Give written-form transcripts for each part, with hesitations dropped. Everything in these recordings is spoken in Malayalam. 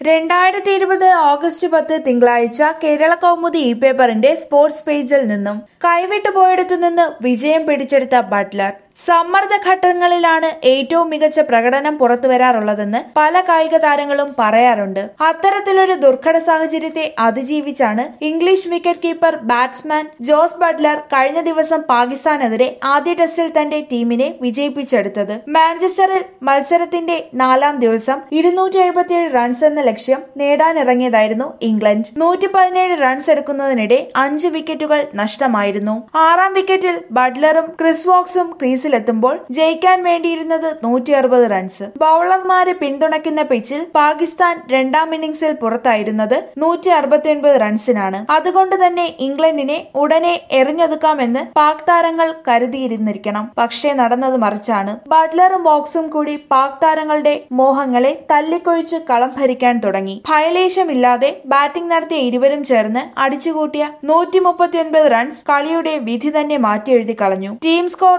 2020 ഓഗസ്റ്റ് 10 തിങ്കളാഴ്ച കേരള കൗമുദി ഇ പേപ്പറിന്റെ സ്പോർട്സ് പേജിൽ നിന്നും കൈവിട്ടു പോയിടത്തു നിന്ന് വിജയം പിടിച്ചെടുത്ത ബട്ട്ലർ. സമ്മർദ്ദ ഘട്ടങ്ങളിലാണ് ഏറ്റവും മികച്ച പ്രകടനം പുറത്തുവരാറുള്ളതെന്ന് പല കായിക താരങ്ങളും പറയാറുണ്ട്. അത്തരത്തിലൊരു ദുർഘട സാഹചര്യത്തെ അതിജീവിച്ചാണ് English wicket keeper batsman Jos Buttler കഴിഞ്ഞ ദിവസം പാകിസ്ഥാനെതിരെ ആദ്യ ടെസ്റ്റിൽ തന്റെ ടീമിനെ വിജയിപ്പിച്ചെടുത്തത്. മാഞ്ചസ്റ്ററിൽ മത്സരത്തിന്റെ 4ാം ദിവസം 277 റൺസ് എന്ന ലക്ഷ്യം നേടാനിറങ്ങിയതായിരുന്നു ഇംഗ്ലണ്ട്. 117 റൺസ് എടുക്കുന്നതിനിടെ 5 വിക്കറ്റുകൾ നഷ്ടമായിരുന്നു. 6ാം വിക്കറ്റിൽ ബട്ട്ലറും ക്രിസ് വോക്സും ക്രീസിലെത്തുമ്പോൾ ജയിക്കാൻ വേണ്ടിയിരുന്നത് 160 റൺസ്. ബൌളർമാരെ പിന്തുണയ്ക്കുന്ന പിച്ചിൽ പാകിസ്ഥാൻ 2ാം ഇന്നിംഗ്സിൽ പുറത്തായിരുന്നത് 169 റൺസിനാണ്. അതുകൊണ്ട് തന്നെ ഇംഗ്ലണ്ടിനെ ഉടനെ എറിഞ്ഞൊതുക്കാമെന്ന് പാക് താരങ്ങൾ കരുതിയിരുന്നിരിക്കണം. പക്ഷേ നടന്നത് മറിച്ചാണ്. ബട്ട്ലറും വോക്സും കൂടി പാക് താരങ്ങളുടെ മോഹങ്ങളെ തല്ലിക്കൊഴിച്ച് കളം ഭരിക്കാൻ തുടങ്ങി. ഭയലേശമില്ലാതെ ബാറ്റിംഗ് നടത്തിയ ഇരുവരും ചേർന്ന് അടിച്ചുകൂട്ടിയ 139 റൺസ് കളിയുടെ വിധി തന്നെ മാറ്റിയെഴുതി കളഞ്ഞു. ടീം സ്കോർ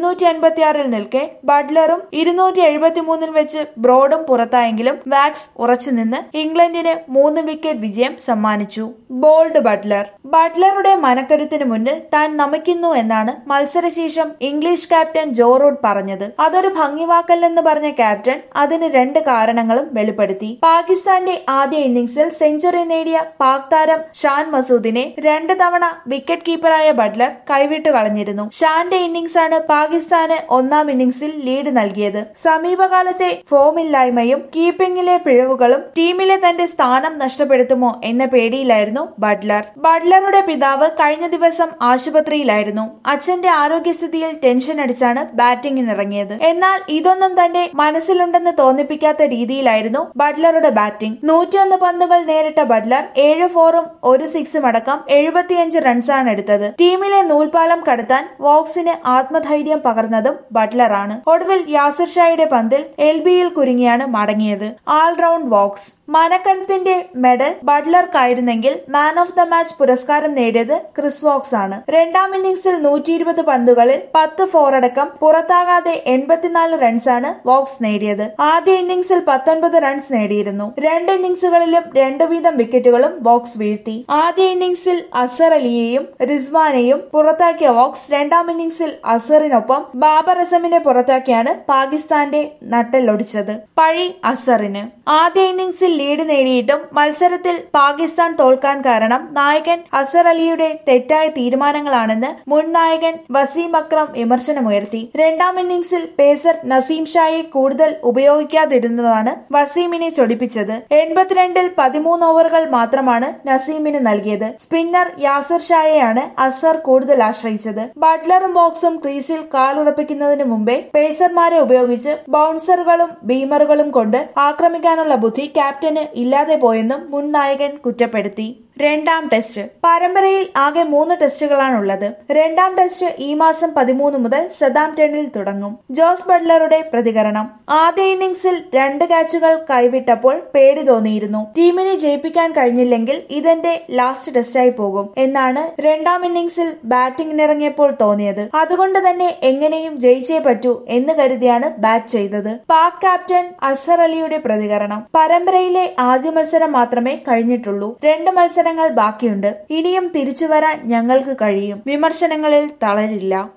256 നിൽക്കെ ബട്ട്ലറും 273 വെച്ച് ബ്രോഡും പുറത്തായെങ്കിലും വാക്സ് ഉറച്ചുനിന്ന് ഇംഗ്ലണ്ടിന് 3 വിക്കറ്റ് വിജയം സമ്മാനിച്ചു. Bold Buttler. ബട്ട്ലറുടെ മനക്കരുത്തിന് മുന്നിൽ താൻ നമിക്കുന്നു എന്നാണ് മത്സരശേഷം ഇംഗ്ലീഷ് ക്യാപ്റ്റൻ ജോ റൂട്ട് പറഞ്ഞത്. അതൊരു ഭംഗിവാക്കല്ലെന്ന് പറഞ്ഞ ക്യാപ്റ്റൻ അതിന് 2 കാരണങ്ങളും വെളിപ്പെടുത്തി. പാകിസ്ഥാന്റെ ആദ്യ ഇന്നിംഗ്സിൽ സെഞ്ചുറി നേടിയ പാക് താരം ഷാൻ മസൂദിനെ 2 തവണ വിക്കറ്റ് കീപ്പറായ ബട്ട്ലർ കൈവിട്ടു കളഞ്ഞിരുന്നു. ഷാന്റെ ഇന്നിംഗ്സാണ് പാകിസ്ഥാന് 1ാം ഇന്നിംഗ്സിൽ ലീഡ് നൽകിയത്. സമീപകാലത്തെ ഫോമില്ലായ്മയും കീപ്പിംഗിലെ പിഴവുകളും ടീമിലെ തന്റെ സ്ഥാനം നഷ്ടപ്പെടുത്തുമോ എന്ന പേടിയിലായിരുന്നു ബട്ട്ലർ. ബട്ട്ലറുടെ പിതാവ് കഴിഞ്ഞ ദിവസം ആശുപത്രിയിലായിരുന്നു. അച്ഛന്റെ ആരോഗ്യസ്ഥിതിയിൽ ടെൻഷൻ അടിച്ചാണ് ബാറ്റിംഗിനിറങ്ങിയത്. എന്നാൽ ഇതൊന്നും തന്റെ മനസ്സിലുണ്ടെന്ന് തോന്നിപ്പിക്കാത്ത രീതിയിലായിരുന്നു ബട്ട്ലറുടെ ബാറ്റിംഗ്. 101 പന്തുകൾ നേരിട്ട ബട്ട്ലർ 7 4ഉം 1 6ഉം അടക്കം 75 റൺസാണ് എടുത്തത്. ടീമിലെ നൂൽപാലം കടത്താൻ വോക്സിന് ആത്മധൈര്യം പകർന്നതും ബട്ട്ലറാണ്. ഒടുവിൽ യാസിർ ഷായുടെ പന്തിൽ LBയിൽ കുരുങ്ങിയാണ് മടങ്ങിയത്. All round Woakes. മനക്കരുത്തിന്റെ മെഡൽ ബട്ട്ലർക്കായിരുന്നെങ്കിൽ മാൻ ഓഫ് ദ മാച്ച് പുരസ്കാരം നേടിയത് ക്രിസ് വോക്സ് ആണ്. 2ാം ഇന്നിംഗ്സിൽ 120 പന്തുകളിൽ 10 4 അടക്കം പുറത്താകാതെ 84 റൺസാണ് വോക്സ് നേടിയത്. ആദ്യ ഇന്നിംഗ്സിൽ 19 റൺസ് നേടിയിരുന്നു. 2 ഇന്നിംഗ്സുകളിലും 2 വീതം വിക്കറ്റുകളും വോക്സ് വീഴ്ത്തി. ആദ്യ ഇന്നിംഗ്സിൽ അസർ അലിയെയും റിസ്വാനെയും പുറത്താക്കിയ വോക്സ് 2ാം ഇന്നിംഗ്സിൽ അസറിനൊപ്പം ബാബർ അസമിനെ പുറത്താക്കിയാണ് പാകിസ്ഥാന്റെ നട്ടെല്ലൊടിച്ചത്. പഴി അസറിന്. ആദ്യ ഇന്നിംഗ്സിൽ ലീഡ് നേടിയിട്ടും മത്സരത്തിൽ പാകിസ്ഥാൻ തോൽക്കാൻ കാരണം നായകൻ അസർ അലിയുടെ തെറ്റായ തീരുമാനങ്ങളാണെന്ന് മുൻ നായകൻ വസീം അക്രം വിമർശനമുയർത്തി. 2ാം ഇന്നിംഗ്സിൽ പേസർ നസീം ഷായെ കൂടുതൽ ഉപയോഗിക്കാതിരുന്നതാണ് വസീമിനെ ചൊടിപ്പിച്ചത്. 82ൽ 13 ഓവറുകൾ മാത്രമാണ് നസീമിന് നൽകിയത്. സ്പിന്നർ യാസിർ ഷായെയാണ് അസർ കൂടുതൽ ആശ്രയിച്ചത്. ബട്ട്ലറും വോക്സും ക്രീസിൽ കാലുറപ്പിക്കുന്നതിന് മുമ്പേ പേസർമാരെ ഉപയോഗിച്ച് ബൗൺസറുകളും ബീമറുകളും കൊണ്ട് ആക്രമിക്കാനുള്ള ബുദ്ധി ക്യാപ്റ്റന് ഇല്ലാതെ പോയെന്നും മുൻ നായകൻ കുറ്റപ്പെടുത്തി. 2ാം ടെസ്റ്റ്. പരമ്പരയിൽ ആകെ 3 ടെസ്റ്റുകളാണുള്ളത്. 2ാം ടെസ്റ്റ് ഈ മാസം 13 മുതൽ സതാംപ്ടണിൽ തുടങ്ങും. ജോസ് ബട്ട്ലറുടെ പ്രതികരണം. ആദ്യ ഇന്നിംഗ്സിൽ 2 ക്യാച്ചുകൾ കൈവിട്ടപ്പോൾ പേടി തോന്നിയിരുന്നു. ടീമിനെ ജയിപ്പിക്കാൻ കഴിഞ്ഞില്ലെങ്കിൽ ഇതെന്റെ ലാസ്റ്റ് ടെസ്റ്റായി പോകും എന്നാണ് 2ാം ഇന്നിംഗ്സിൽ ബാറ്റിംഗിനിറങ്ങിയപ്പോൾ തോന്നിയത്. അതുകൊണ്ട് തന്നെ എങ്ങനെയും ജയിച്ചേ പറ്റൂ എന്ന് കരുതിയാണ് ബാറ്റ് ചെയ്തത്. പാക് ക്യാപ്റ്റൻ അസർ അലിയുടെ പ്രതികരണം. പരമ്പരയിലെ ആദ്യ മത്സരം മാത്രമേ കഴിഞ്ഞിട്ടുള്ളൂ. 2 മത്സരങ്ങൾ ബാക്കിയുണ്ട്. ഇനിയും തിരിച്ചു വരാൻ ഞങ്ങൾക്ക് കഴിയും. വിമർശനങ്ങളിൽ തളരില്ല.